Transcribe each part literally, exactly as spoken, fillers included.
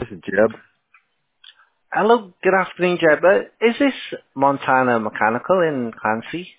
is Jeb. Hello, good afternoon, Jeb. Uh, is this Montana Mechanical in Clancy?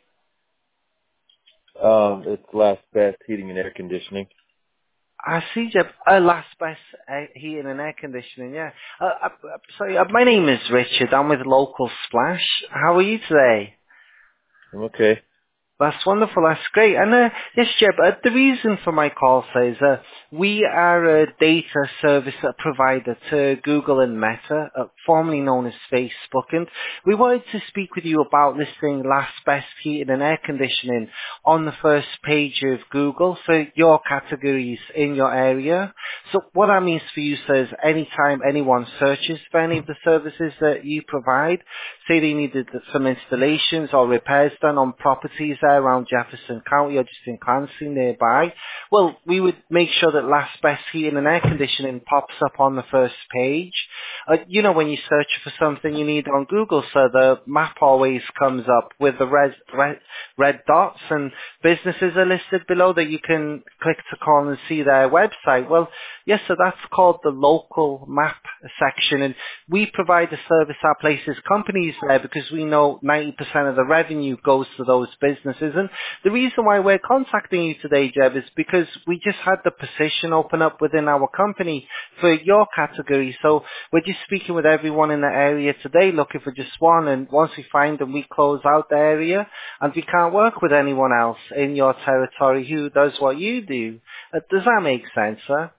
Um, it's Last Best Heating and Air Conditioning. I see, Jeb. Uh, last best uh, heating and air conditioning, yeah. Uh, uh, uh, sorry, uh, my name is Richard. I'm with Local Splash. How are you today? I'm okay. That's wonderful. That's great. And uh, yes, Jeb, uh, the reason for my call says uh, we are a data service provider to Google and Meta, uh, formerly known as Facebook, and we wanted to speak with you about listing Last Best Heating and Air Conditioning on the first page of Google for your categories in your area. So what that means for you says anytime anyone searches for any of the services that you provide, say they needed some installations or repairs done on properties there around Jefferson County or just in Clancy nearby, well, we would make sure that Last Best Heating and Air Conditioning pops up on the first page. Uh, you know, when you search for something you need on Google, so the map always comes up with the red, red, red dots and businesses are listed below that you can click to call and see their website. Well, yes, so that's called the local map section, and we provide a service that places companies there because we know ninety percent of the revenue goes to those businesses. And the reason why we're contacting you today, Jeb, is because we just had the position open up within our company for your category. So we're just speaking with everyone in the area today looking for just one, and once we find them, we close out the area, and we can't work with anyone else in your territory who does what you do. Uh, does that make sense, sir?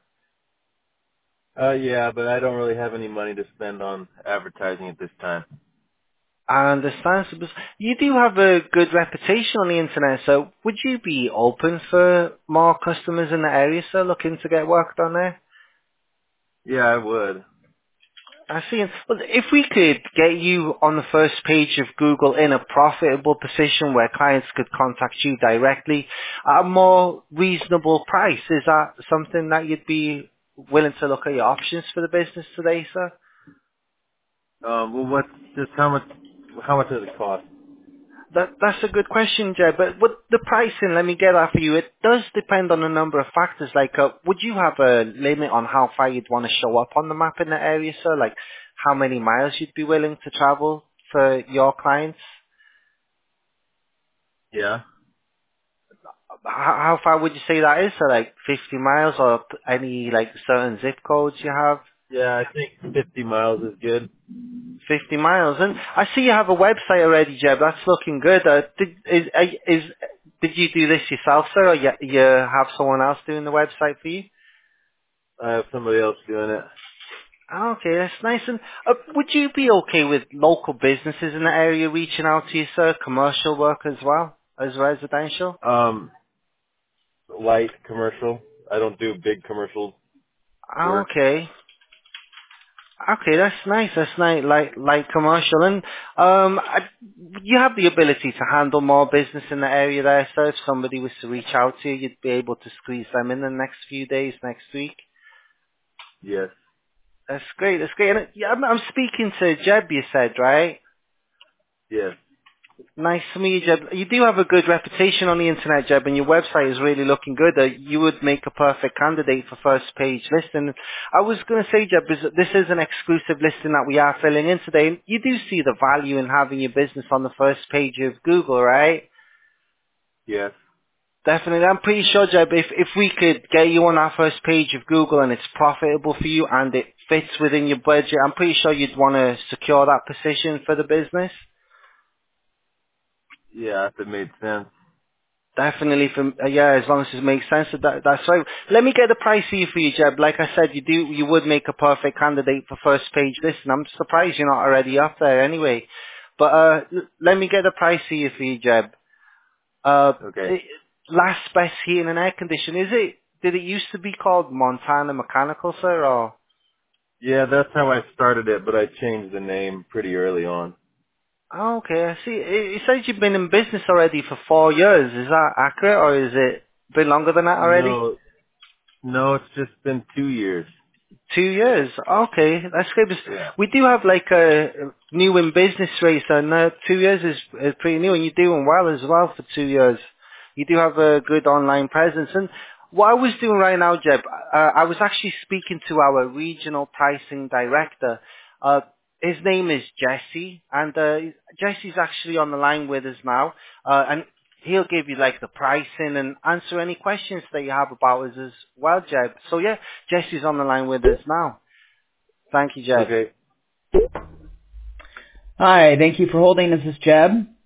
Uh, yeah, but I don't really have any money to spend on advertising at this time. I understand. So, but you do have a good reputation on the internet, so would you be open for more customers in the area, sir, looking to get work done there? Yeah, I would. I see. Well, if we could get you on the first page of Google in a profitable position where clients could contact you directly at a more reasonable price, is that something that you'd be willing to look at your options for the business today, sir? Um, well, what, just how much, how much does it cost? That, that's a good question, Jed. But with the pricing, let me get that for you. It does depend on a number of factors. Like, uh, would you have a limit on how far you'd want to show up on the map in the area, sir? Like, how many miles you'd be willing to travel for your clients? Yeah. How, how far would you say that is? So, like, fifty miles or p- any, like, certain zip codes you have? Yeah, I think fifty miles is good. fifty miles. And I see you have a website already, Jeb. That's looking good. Uh, did, is, uh, is, did you do this yourself, sir, or you, you have someone else doing the website for you? I have somebody else doing it. Ah, okay, that's nice. And uh, would you be okay with local businesses in the area reaching out to you, sir? Commercial work as well as residential? Um, light commercial. I don't do big commercial Ah, work. okay. Okay, that's nice. That's nice, like like commercial, and um, I, you have the ability to handle more business in the area there. So if somebody was to reach out to you, you'd be able to squeeze them in the next few days, next week. Yes. That's great. That's great. And, yeah, I'm, I'm speaking to Jeb. You said, right? Yes. Nice to meet you, Jeb. You do have a good reputation on the internet, Jeb, and your website is really looking good. Uh, you would make a perfect candidate for first page listing. I was going to say, Jeb, is that this is an exclusive listing that we are filling in today. You do see the value in having your business on the first page of Google, right? Yes. Definitely. I'm pretty sure, Jeb, if, if we could get you on our first page of Google and it's profitable for you and it fits within your budget, I'm pretty sure you'd want to secure that position for the business. Yeah, if it made sense. Definitely, from uh, yeah, as long as it makes sense, that, that's right. Let me get the price for you, for you, Jeb. Like I said, you do, you would make a perfect candidate for first page listing. I'm surprised you're not already up there anyway. But uh, l- let me get the price for you, for you, Jeb. Uh, Okay. it, last best heating and air condition, is it? Did it used to be called Montana Mechanical, sir, or? Yeah, that's how I started it, but I changed the name pretty early on. Oh, okay, I see. It, it says you've been in business already for four years. Is that accurate, or is it been longer than that already? No, no, it's just been two years. Two years. Okay, that's good. Because Yeah. we do have like a new in business race, and uh, two years is, is pretty new, and you're doing well as well for two years. You do have a good online presence, and What I was doing right now, Jeb, uh, I was actually speaking to our regional pricing director. Uh, his name is Jesse, and uh, Jesse's actually on the line with us now, uh, and he'll give you like the pricing and answer any questions that you have about us as well, Jeb. So yeah, Jesse's on the line with us now. Thank you, Jeb. Okay. Hi, thank you for holding. This is Jeb.